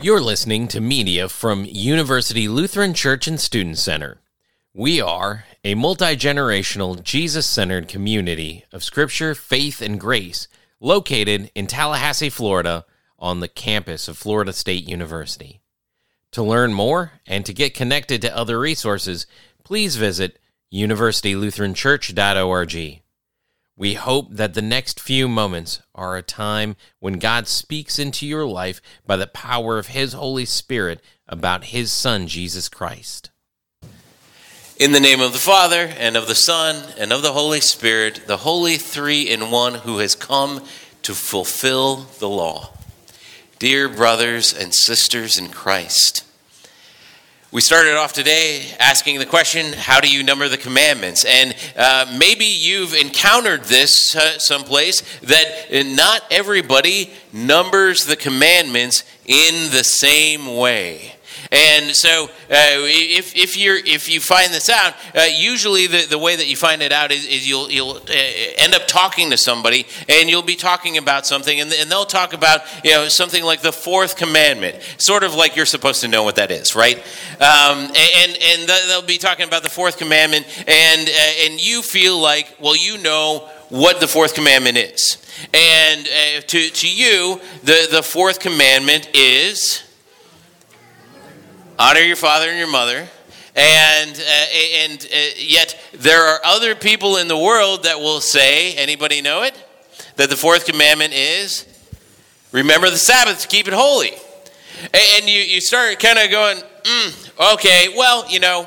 You're listening to media from University Lutheran Church and Student Center. We are a multi-generational, Jesus-centered community of Scripture, faith, and grace located in Tallahassee, Florida, on the campus of Florida State University. To learn more and to get connected to other resources, please visit universitylutheranchurch.org. We hope that the next few moments are a time when God speaks into your life by the power of His Holy Spirit about His Son, Jesus Christ. In the name of the Father, and of the Son, and of the Holy Spirit, the Holy Three-in-One who has come to fulfill the law. Dear brothers and sisters in Christ, we started off today asking the question, how do you number the commandments? And maybe you've encountered this someplace, that not everybody numbers the commandments in the same way. And so if you find this out, usually the way that you find it out is you'll end up talking to somebody, and you'll be talking about something, and they'll talk about something like the fourth commandment, sort of like you're supposed to know what that is, right? And they'll be talking about the fourth commandment, and you feel like, well, you know what the fourth commandment is. And to you, the fourth commandment is honor your father and your mother, and yet there are other people in the world that will say, anybody know it? That the fourth commandment is remember the Sabbath to keep it holy. And you start kind of going, okay, well,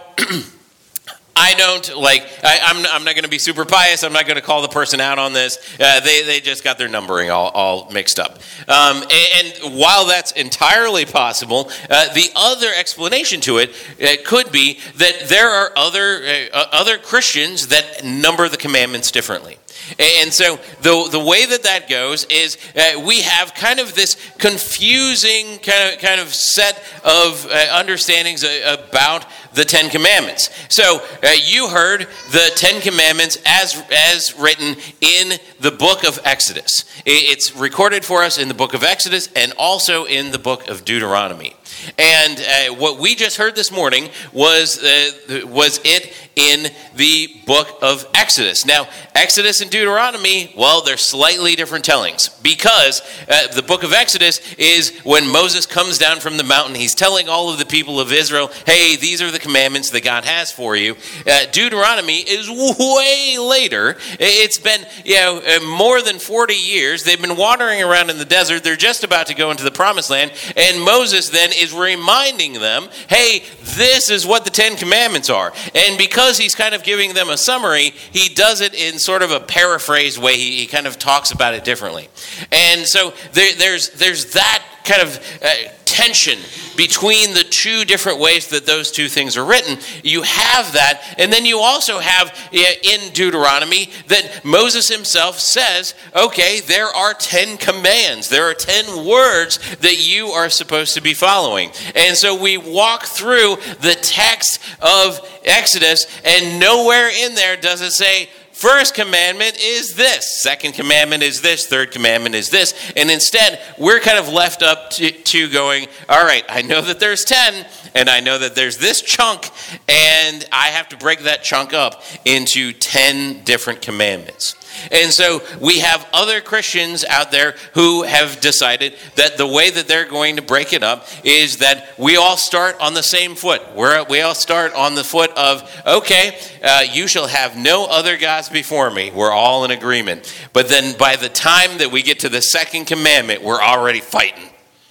I don't I'm not going to be super pious. I'm not going to call the person out on this. They just got their numbering all mixed up. And while that's entirely possible, the other explanation to it could be that there are other Christians that number the commandments differently. And so the way that goes is we have kind of this confusing kind of set of understandings about the Ten Commandments. So you heard the Ten Commandments as written in the book of Exodus. It's recorded for us in the book of Exodus and also in the book of Deuteronomy. And what we just heard this morning was it in the book of Exodus. Now, Exodus and Deuteronomy, well, they're slightly different tellings, because the book of Exodus is when Moses comes down from the mountain. He's telling all of the people of Israel, hey, these are the commandments that God has for you. Deuteronomy is way later. It's been more than 40 years. They've been wandering around in the desert. They're just about to go into the promised land, and Moses then is reminding them, hey, this is what the Ten Commandments are. And because he's kind of giving them a summary, he does it in sort of a paraphrased way. He kind of talks about it differently. And so there's that kind of tension between the two different ways that those two things are written. You have that, and then you also have in Deuteronomy that Moses himself says, okay, there are 10 commands. There are 10 words that you are supposed to be following. And so we walk through the text of Exodus, and nowhere in there does it say, first commandment is this, second commandment is this, third commandment is this. And instead, we're kind of left up to going, all right, I know that there's 10, and I know that there's this chunk, and I have to break that chunk up into 10 different commandments. And so we have other Christians out there who have decided that the way that they're going to break it up is that we all start on the same foot. We all start on the foot of, okay, you shall have no other gods before me. We're all in agreement. But then by the time that we get to the second commandment, we're already fighting.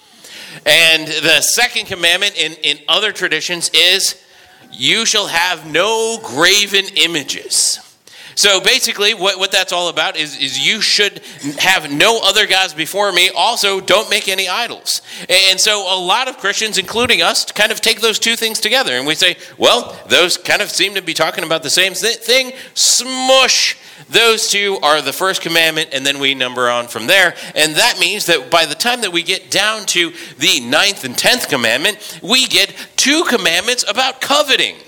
And the second commandment in other traditions is, you shall have no graven images. So basically what that's all about is you should have no other gods before me. Also, don't make any idols. And so a lot of Christians, including us, kind of take those two things together. And we say, well, those kind of seem to be talking about the same thing. Smush! Those two are the first commandment, and then we number on from there. And that means that by the time that we get down to the 9th and 10th commandment, we get 2 commandments about coveting.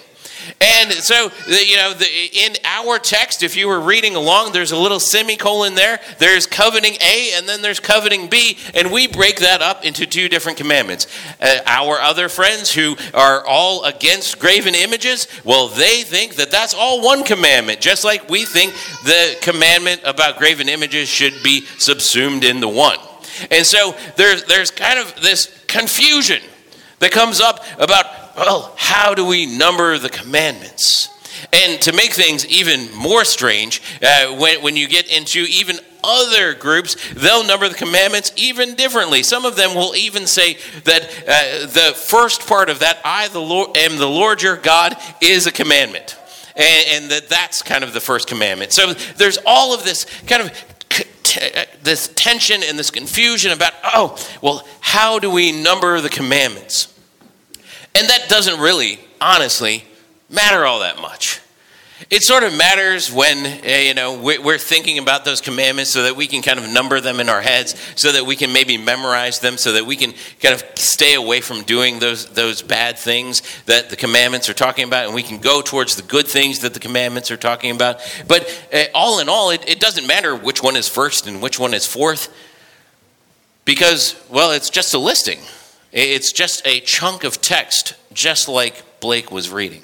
And so, in our text, if you were reading along, there's a little semicolon there. There's coveting A, and then there's coveting B, and we break that up into two different commandments. Our other friends who are all against graven images, well, they think that that's all one commandment, just like we think the commandment about graven images should be subsumed into one. And so there's kind of this confusion that comes up about, well, how do we number the commandments? And to make things even more strange, when you get into even other groups, they'll number the commandments even differently. Some of them will even say that the first part of that, I am the Lord your God, is a commandment. And that's kind of the first commandment. So there's all of this kind of this tension and this confusion about, how do we number the commandments? And that doesn't really, honestly, matter all that much. It sort of matters when, we're thinking about those commandments so that we can kind of number them in our heads, so that we can maybe memorize them, so that we can kind of stay away from doing those bad things that the commandments are talking about, and we can go towards the good things that the commandments are talking about. But all in all, it doesn't matter which one is first and which one is fourth, because, well, it's just a listing. It's just a chunk of text, just like Blake was reading.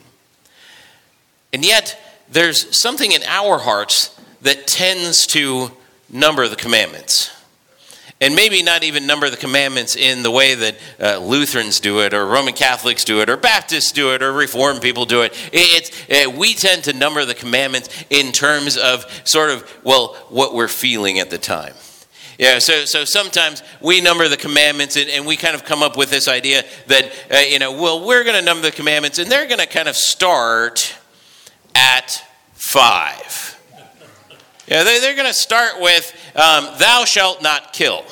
And yet, there's something in our hearts that tends to number the commandments. And maybe not even number the commandments in the way that Lutherans do it, or Roman Catholics do it, or Baptists do it, or Reformed people do it. We tend to number the commandments in terms of sort of, what we're feeling at the time. Yeah, so sometimes we number the commandments, and we kind of come up with this idea that, we're going to number the commandments, and they're going to kind of start at 5. Yeah, they're going to start with, thou shalt not kill.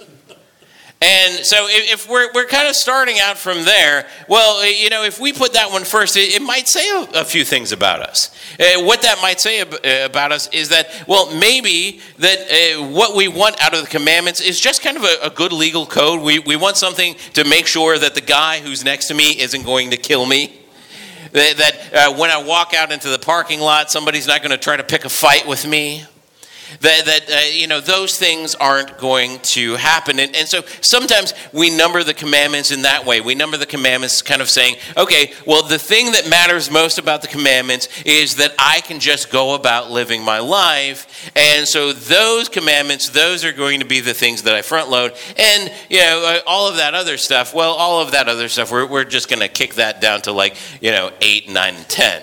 And so if we're kind of starting out from there, if we put that one first, it might say a few things about us. What that might say about us is that, maybe that what we want out of the commandments is just kind of a good legal code. We want something to make sure that the guy who's next to me isn't going to kill me. That when I walk out into the parking lot, somebody's not going to try to pick a fight with me. Those things aren't going to happen. And so sometimes we number the commandments in that way. We number the commandments kind of saying, okay, well, the thing that matters most about the commandments is that I can just go about living my life. And so those commandments, those are going to be the things that I front load. And, all of that other stuff, we're just going to kick that down to 8, 9, and 10.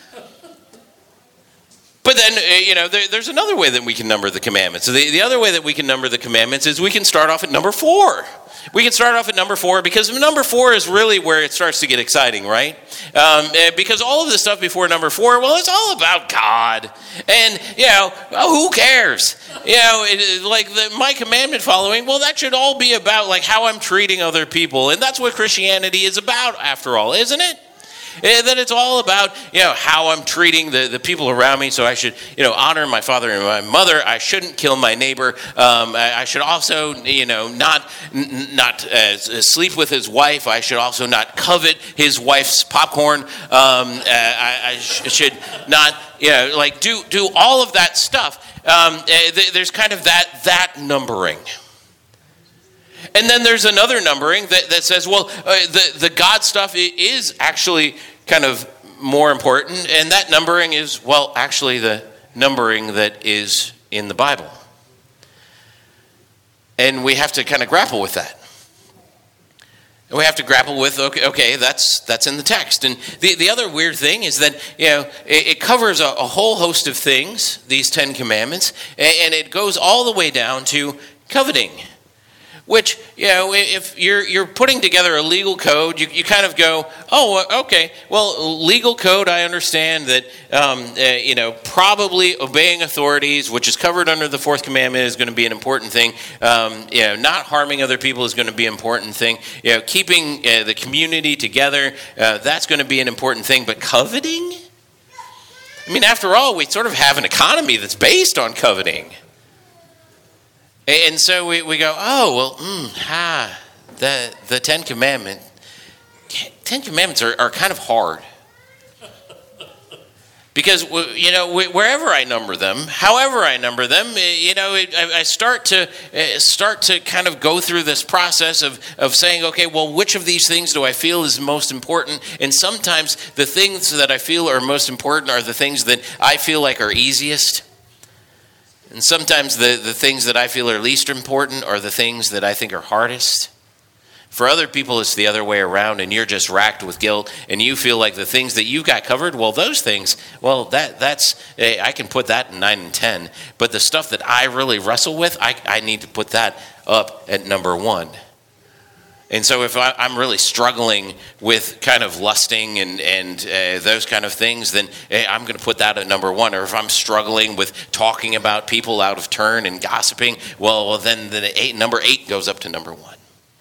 But then, there's another way that we can number the commandments. So the other way that we can number the commandments is we can start off at number 4. We can start off at number 4 because number 4 is really where it starts to get exciting, right? Because all of the stuff before number 4, it's all about God. And, who cares? My commandment following, that should all be about how I'm treating other people. And that's what Christianity is about, after all, isn't it? That it's all about, how I'm treating the people around me. So I should, honor my father and my mother. I shouldn't kill my neighbor. I should also, not sleep with his wife. I should also not covet his wife's popcorn. I should not, do all of that stuff. There's kind of that numbering. And then there's another numbering that says, the God stuff is actually kind of more important. And that numbering is, actually the numbering that is in the Bible. And we have to kind of grapple with that. And we have to grapple with, okay, that's in the text. And the other weird thing is that, it covers a whole host of things, these 10 commandments, and it goes all the way down to coveting. Which, if you're putting together a legal code, you kind of go, okay, legal code, I understand that, probably obeying authorities, which is covered under the 4th commandment, is going to be an important thing. Not harming other people is going to be an important thing. Keeping the community together, that's going to be an important thing. But coveting? After all, we sort of have an economy that's based on coveting. And so we go, the 10 Commandments are kind of hard. Because, wherever I number them, however I number them, I start to kind of go through this process of saying, okay, well, which of these things do I feel is most important? And sometimes the things that I feel are most important are the things that I feel like are easiest. And sometimes the things that I feel are least important are the things that I think are hardest. For other people, it's the other way around, and you're just racked with guilt, and you feel like the things that you've got covered, well, those things, well, that's I can put that in 9 and 10. But the stuff that I really wrestle with, I need to put that up at number 1. And so if I'm really struggling with kind of lusting and those kind of things, then I'm going to put that at number 1. Or if I'm struggling with talking about people out of turn and gossiping, well then number 8 goes up to number 1.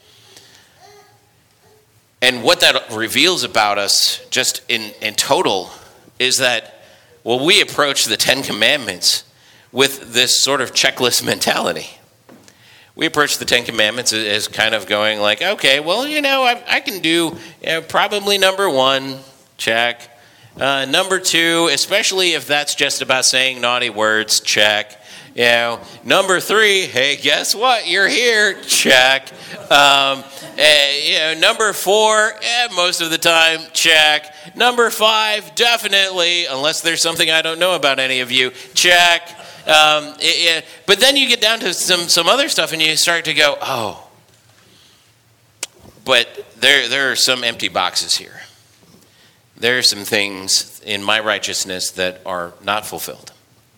And what that reveals about us, just in total, is that, well, we approach the 10 Commandments with this sort of checklist mentality. We approach the 10 Commandments as kind of going like, okay, well, I can do probably number 1, check. Number 2, especially if that's just about saying naughty words, check. Number 3, hey, guess what? You're here, check. Number 4, most of the time, check. Number 5, definitely, unless there's something I don't know about any of you, check. But then you get down to some other stuff and you start to go, oh, but there are some empty boxes here. There are some things in my righteousness that are not fulfilled.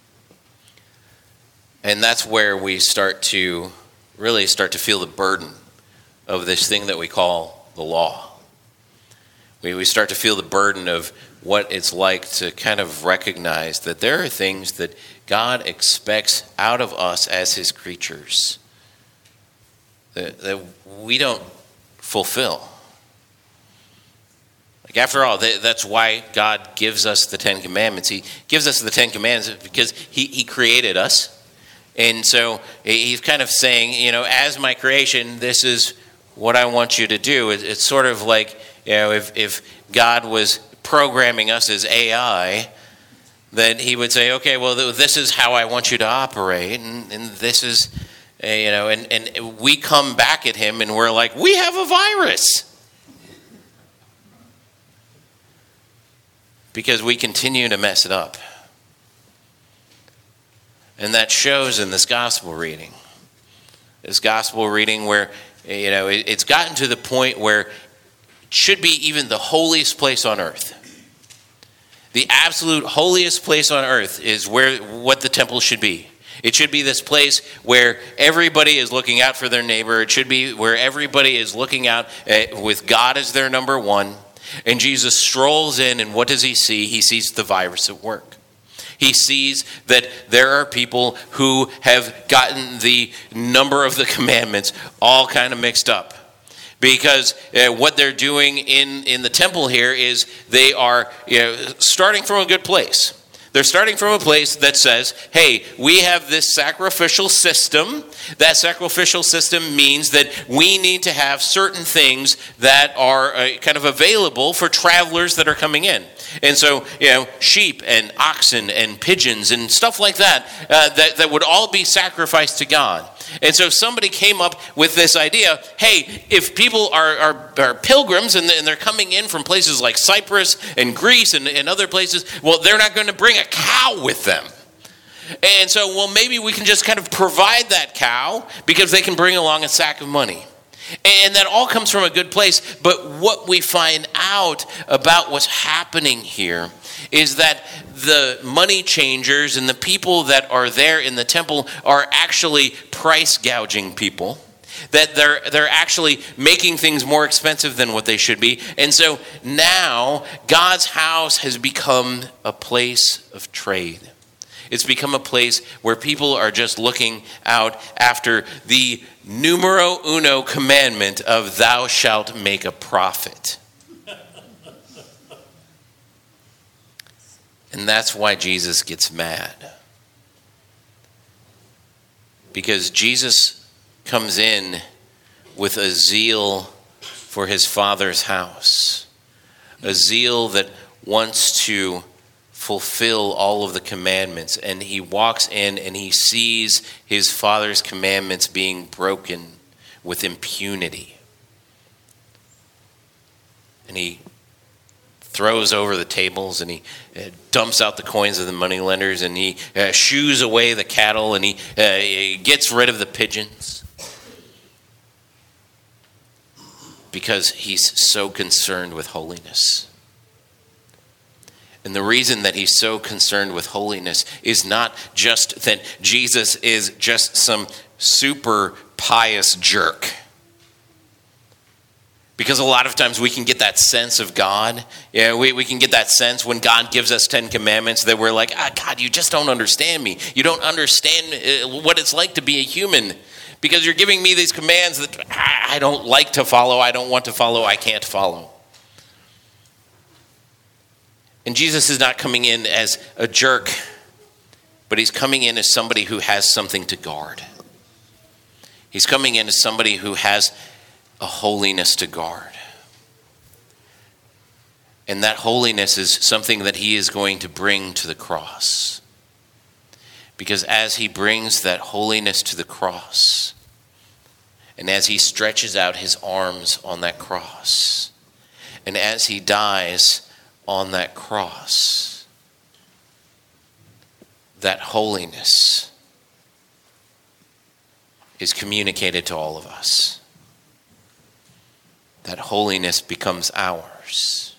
And that's where we really start to feel the burden of this thing that we call the law. We start to feel the burden of what it's like to kind of recognize that there are things that God expects out of us as his creatures that we don't fulfill. Like, after all, that's why God gives us the 10 Commandments. He gives us the 10 Commandments because he created us. And so he's kind of saying, as my creation, this is what I want you to do. It's sort of like, if God was programming us as AI, then he would say, okay, well, this is how I want you to operate. And this is, and we come back at him and we're like, we have a virus. Because we continue to mess it up. And that shows in this gospel reading. This gospel reading where, it's gotten to the point where it should be even the holiest place on earth. The absolute holiest place on earth is what the temple should be. It should be this place where everybody is looking out for their neighbor. It should be where everybody is looking out with God as their number 1. And Jesus strolls in, and what does he see? He sees the virus at work. He sees that there are people who have gotten the number of the commandments all kind of mixed up. Because what they're doing in the temple here is they are starting from a good place. They're starting from a place that says, hey, we have this sacrificial system. That sacrificial system means that we need to have certain things that are kind of available for travelers that are coming in. And so, sheep and oxen and pigeons and stuff like that, that would all be sacrificed to God. And so somebody came up with this idea, hey, if people are pilgrims and they're coming in from places like Cyprus and Greece and other places, well, they're not going to bring a cow with them. And so, well, maybe we can just kind of provide that cow because they can bring along a sack of money. And that all comes from a good place. But what we find out about what's happening here is that the money changers and the people that are there in the temple are actually price gouging people. That they're actually making things more expensive than what they should be. And so now God's house has become a place of trade. It's become a place where people are just looking out after the numero uno commandment of thou shalt make a profit. And that's why Jesus gets mad. Because Jesus comes in with a zeal for his Father's house. A zeal that wants to fulfill all of the commandments. And he walks in and he sees his Father's commandments being broken with impunity. And he throws over the tables, and he dumps out the coins of the moneylenders, and he shoos away the cattle, and he gets rid of the pigeons. Because he's so concerned with holiness. And the reason that he's so concerned with holiness is not just that Jesus is just some super pious jerk. Because a lot of times we can get that sense of God. Yeah, we can get that sense when God gives us 10 commandments that we're like, God, you just don't understand me. You don't understand what it's like to be a human. Because you're giving me these commands that I don't like to follow, I don't want to follow, I can't follow. And Jesus is not coming in as a jerk, but he's coming in as somebody who has something to guard. He's coming in as somebody who has a holiness to guard. And that holiness is something that he is going to bring to the cross. Because as he brings that holiness to the cross, and as he stretches out his arms on that cross, and as he dies on that cross, that holiness is communicated to all of us. That holiness becomes ours.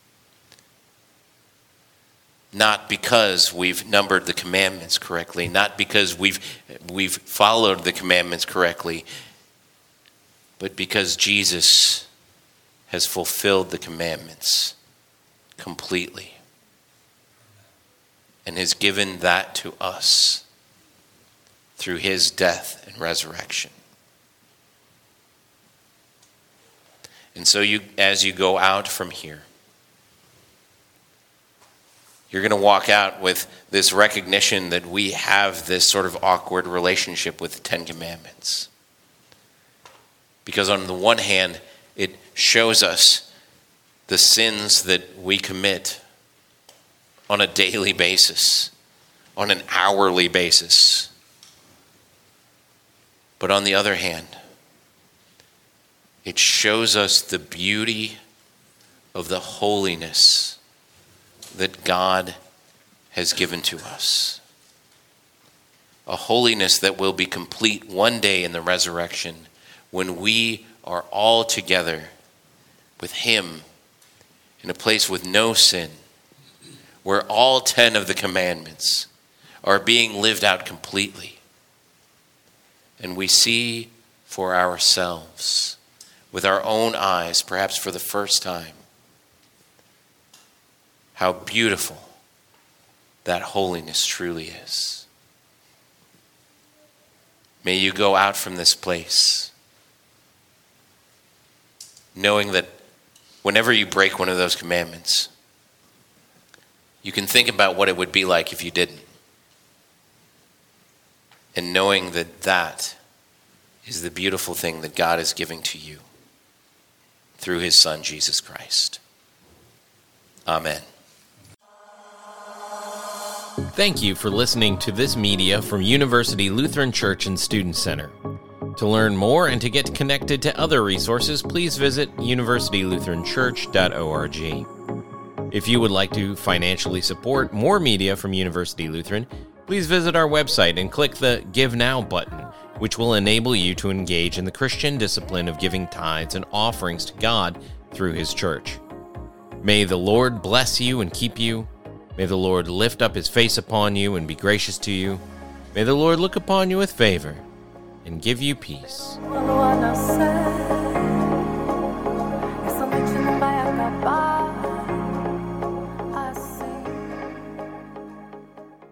Not because we've numbered the commandments correctly, not because we've followed the commandments correctly, but because Jesus has fulfilled the commandments completely and has given that to us through his death and resurrection. And so as you go out from here, you're going to walk out with this recognition that we have this sort of awkward relationship with the 10 Commandments. Because on the one hand, it shows us the sins that we commit on a daily basis, on an hourly basis. But on the other hand, it shows us the beauty of the holiness that God has given to us. A holiness that will be complete one day in the resurrection when we are all together with him in a place with no sin, where all 10 of the commandments are being lived out completely. And we see for ourselves, with our own eyes, perhaps for the first time, how beautiful that holiness truly is. May you go out from this place knowing that whenever you break one of those commandments, you can think about what it would be like if you didn't. And knowing that that is the beautiful thing that God is giving to you through his Son, Jesus Christ. Amen. Thank you for listening to this media from University Lutheran Church and Student Center. To learn more and to get connected to other resources, please visit universitylutheranchurch.org. If you would like to financially support more media from University Lutheran, please visit our website and click the Give Now button, which will enable you to engage in the Christian discipline of giving tithes and offerings to God through his church. May the Lord bless you and keep you. May the Lord lift up his face upon you and be gracious to you. May the Lord look upon you with favor and give you peace.